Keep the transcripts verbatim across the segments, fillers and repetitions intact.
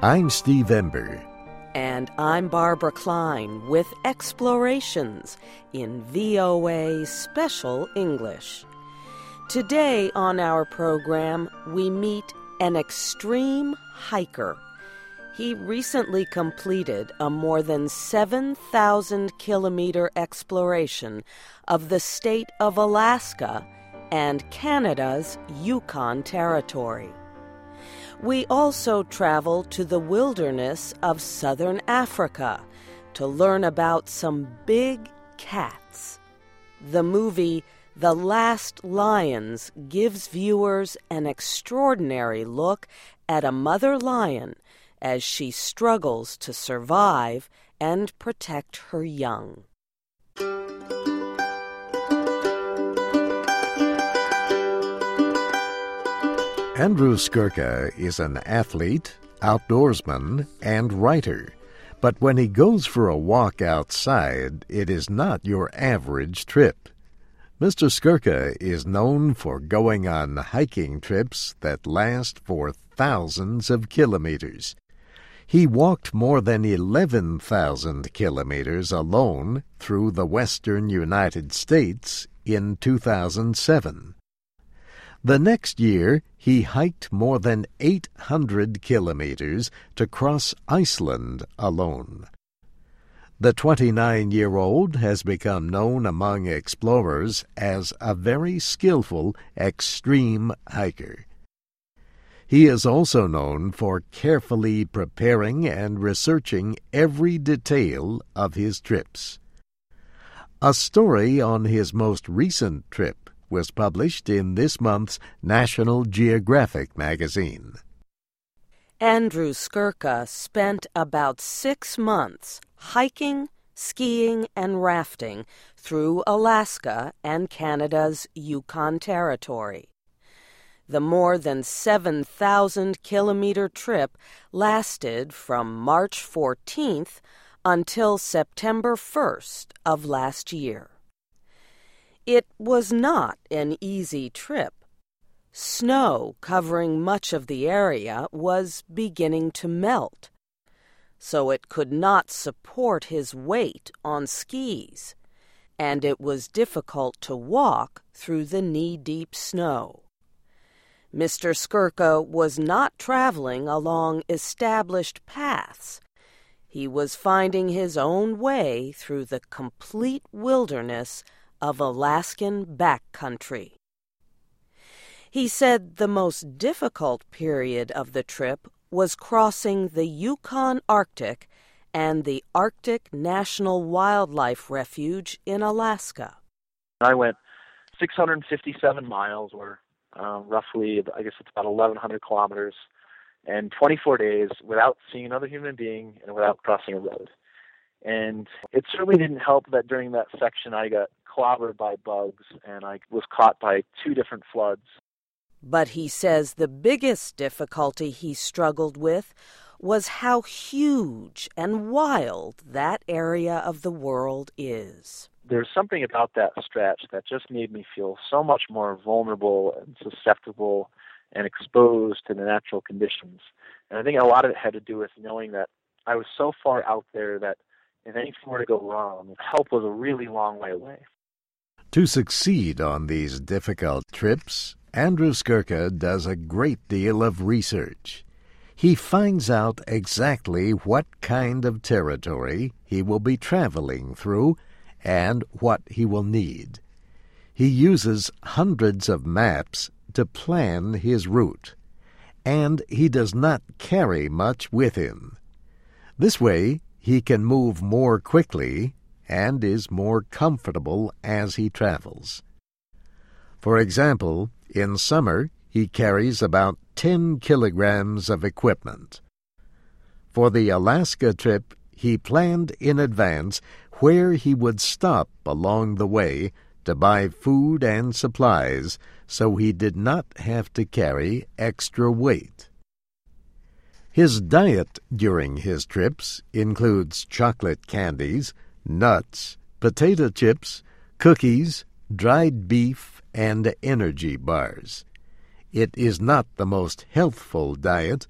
I'm Steve Ember. And I'm Barbara Klein with Explorations in V O A Special English. Today on our program, we meet an extreme hiker. He recently completed a more than seven thousand kilometer exploration of the state of Alaska and Canada's Yukon Territory. We also traveled to the wilderness of southern Africa to learn about some big cats. The movie The Last Lions gives viewers an extraordinary look at a mother lion as she struggles to survive and protect her young. Andrew Skurka is an athlete, outdoorsman, and writer. But when he goes for a walk outside, it is not your average trip. Mister Skurka is known for going on hiking trips that last for thousands of kilometers. He walked more than eleven thousand kilometers alone through the western United States in two thousand seven. The next year, he hiked more than eight hundred kilometers to cross Iceland alone. The twenty-nine-year-old has become known among explorers as a very skillful extreme hiker. He is also known for carefully preparing and researching every detail of his trips. A story on his most recent trip was published in this month's National Geographic magazine. Andrew Skurka spent about six months hiking, skiing, and rafting through Alaska and Canada's Yukon Territory. The more than seven thousand kilometer trip lasted from March fourteenth until September first of last year. It was not an easy trip. Snow covering much of the area was beginning to melt, so it could not support his weight on skis, and it was difficult to walk through the knee-deep snow. Mister Skurka was not traveling along established paths. He was finding his own way through the complete wilderness of Alaskan backcountry. He said the most difficult period of the trip was crossing the Yukon Arctic and the Arctic National Wildlife Refuge in Alaska. I went six hundred fifty-seven miles, or uh, roughly, I guess it's about eleven hundred kilometers, and twenty-four days without seeing another human being and without crossing a road. And it certainly didn't help that during that section I got clobbered by bugs and I was caught by two different floods. But he says the biggest difficulty he struggled with was how huge and wild that area of the world is. There's something about that stretch that just made me feel so much more vulnerable and susceptible and exposed to the natural conditions. And I think a lot of it had to do with knowing that I was so far out there that if anything were to go wrong, help was a really long way away. To succeed on these difficult trips, Andrew Skurka does a great deal of research. He finds out exactly what kind of territory he will be traveling through and what he will need. He uses hundreds of maps to plan his route, and he does not carry much with him. This way, he can move more quickly and is more comfortable as he travels. For example, in summer, he carries about ten kilograms of equipment. For the Alaska trip, he planned in advance where he would stop along the way to buy food and supplies so he did not have to carry extra weight. His diet during his trips includes chocolate candies, nuts, potato chips, cookies, dried beef, and energy bars. It is not the most healthful diet,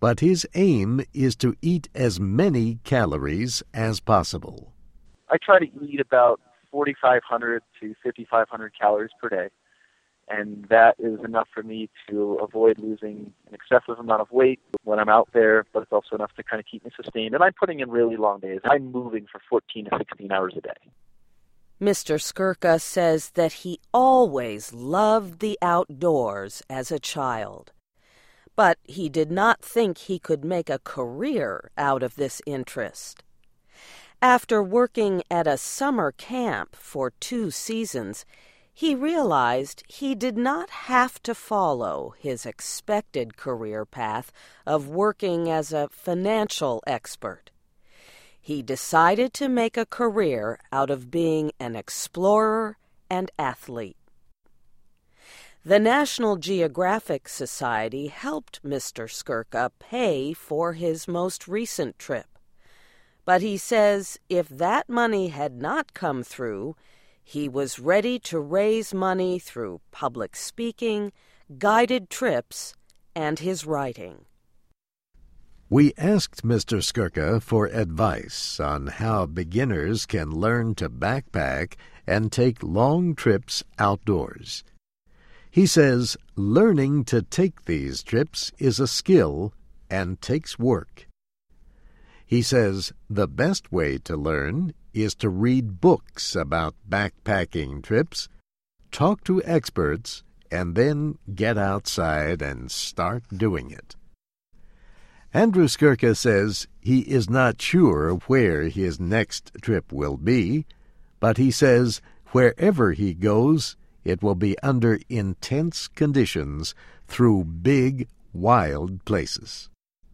but his aim is to eat as many calories as possible. I try to eat about forty-five hundred to fifty-five hundred calories per day, and that is enough for me to avoid losing an excessive amount of weight when I'm out there, but it's also enough to kind of keep me sustained. And I'm putting in really long days. I'm moving for fourteen to sixteen hours a day. Mister Skurka says that he always loved the outdoors as a child, but he did not think he could make a career out of this interest. After working at a summer camp for two seasons, he realized he did not have to follow his expected career path of working as a financial expert. He decided to make a career out of being an explorer and athlete. The National Geographic Society helped Mister Skurka pay for his most recent trip. But he says if that money had not come through, he was ready to raise money through public speaking, guided trips, and his writing. We asked Mister Skurka for advice on how beginners can learn to backpack and take long trips outdoors. He says learning to take these trips is a skill and takes work. He says the best way to learn is to read books about backpacking trips, talk to experts, and then get outside and start doing it. Andrew Skurka says he is not sure where his next trip will be, but he says wherever he goes, it will be under intense conditions through big, wild places.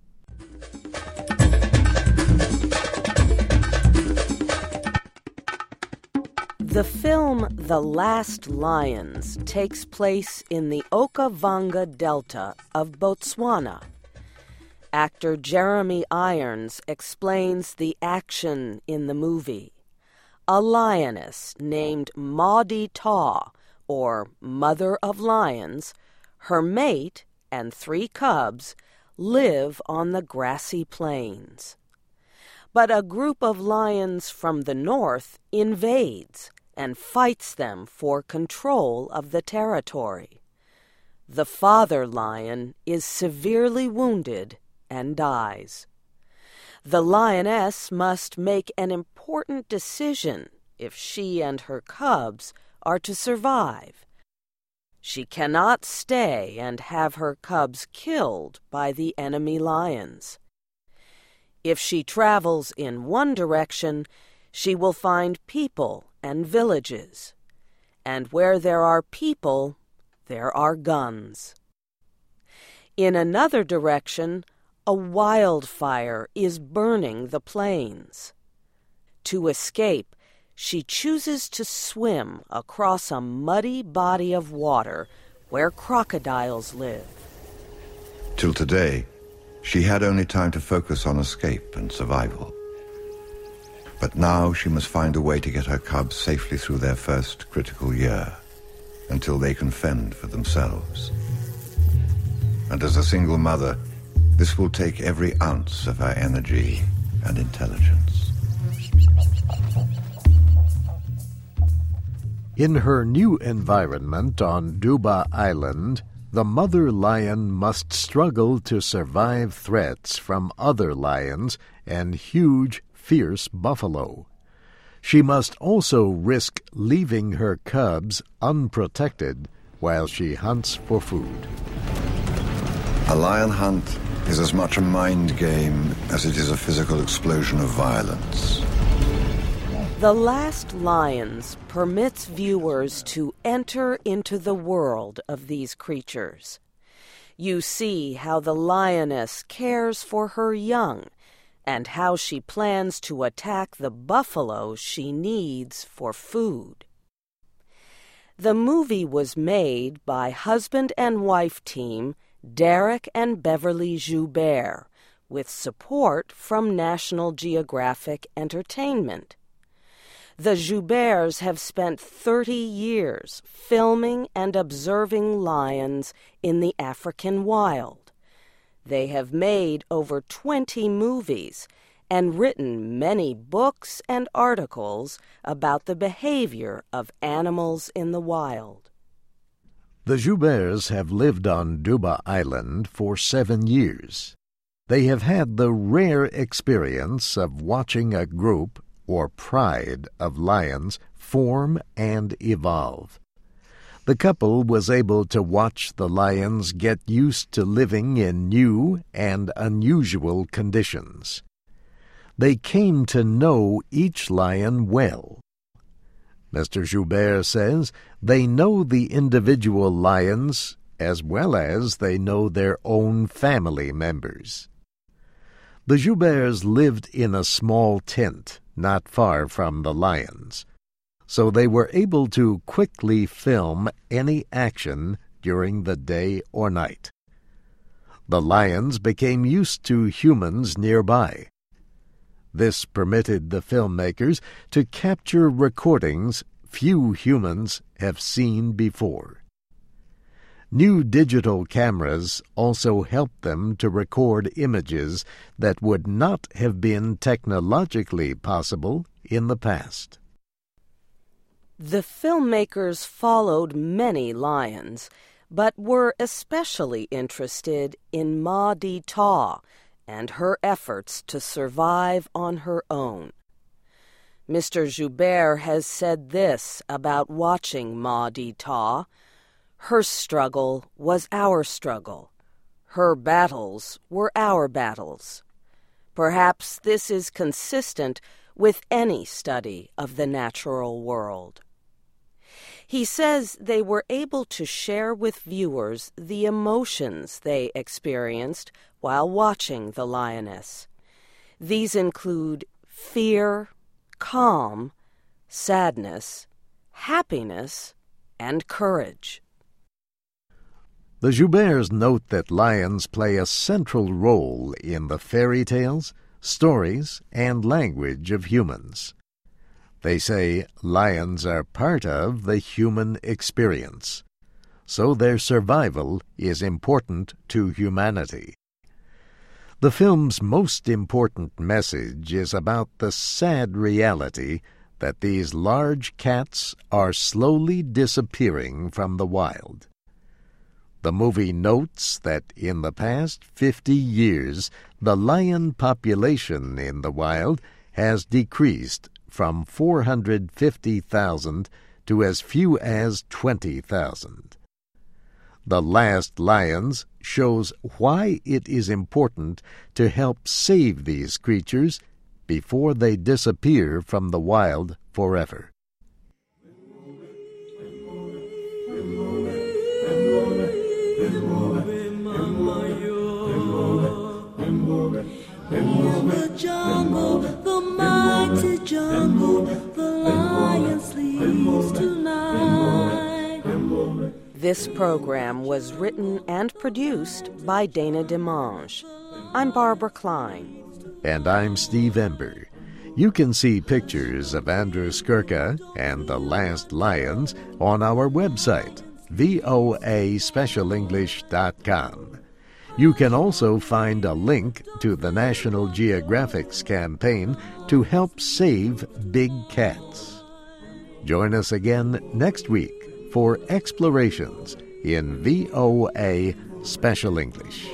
The film The Last Lions takes place in the Okavango Delta of Botswana. Actor Jeremy Irons explains the action in the movie. A lioness named Maudie Taw, or Mother of Lions, her mate, and three cubs live on the grassy plains. But a group of lions from the north invades and fights them for control of the territory. The father lion is severely wounded and dies. The lioness must make an important decision if she and her cubs are to survive. She cannot stay and have her cubs killed by the enemy lions. If she travels in one direction, she will find people and villages. And where there are people, there are guns. In another direction, a wildfire is burning the plains. To escape, she chooses to swim across a muddy body of water where crocodiles live. Till today, she had only time to focus on escape and survival. But now she must find a way to get her cubs safely through their first critical year, until they can fend for themselves. And as a single mother, this will take every ounce of her energy and intelligence. In her new environment on Duba Island, the mother lion must struggle to survive threats from other lions and huge, fierce buffalo. She must also risk leaving her cubs unprotected while she hunts for food. A lion hunt is as much a mind game as it is a physical explosion of violence. The Last Lions permits viewers to enter into the world of these creatures. You see how the lioness cares for her young and how she plans to attack the buffalo she needs for food. The movie was made by husband and wife team Derek and Beverly Joubert, with support from National Geographic Entertainment. The Jouberts have spent thirty years filming and observing lions in the African wild. They have made over twenty movies and written many books and articles about the behavior of animals in the wild. The Jouberts have lived on Duba Island for seven years. They have had the rare experience of watching a group or pride of lions form and evolve. The couple was able to watch the lions get used to living in new and unusual conditions. They came to know each lion well. Mister Joubert says they know the individual lions as well as they know their own family members. The Jouberts lived in a small tent not far from the lions, so they were able to quickly film any action during the day or night. The lions became used to humans nearby. This permitted the filmmakers to capture recordings few humans have seen before. New digital cameras also helped them to record images that would not have been technologically possible in the past. The filmmakers followed many lions, but were especially interested in Ma Dee Taw and her efforts to survive on her own. Mister Joubert has said this about watching Ma Dee Taw: her struggle was our struggle. Her battles were our battles. Perhaps this is consistent with any study of the natural world. He says they were able to share with viewers the emotions they experienced while watching the lioness. These include fear, calm, sadness, happiness, and courage. The Jouberts note that lions play a central role in the fairy tales, stories, and language of humans. They say lions are part of the human experience, so their survival is important to humanity. The film's most important message is about the sad reality that these large cats are slowly disappearing from the wild. The movie notes that in the past fifty years, the lion population in the wild has decreased from four hundred fifty thousand to as few as twenty thousand. The Last Lions shows why it is important to help save these creatures before they disappear from the wild forever. The jungle, the mighty jungle, the lion sleeps tonight. This program was written and produced by Dana DeMange. I'm Barbara Klein. And I'm Steve Ember. You can see pictures of Andrew Skurka and the Last Lions on our website, V O A special english dot com. You can also find a link to the National Geographic's campaign to help save big cats. Join us again next week for Explorations in V O A Special English.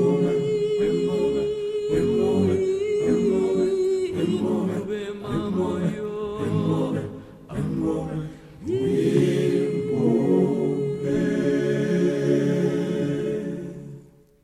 Mama.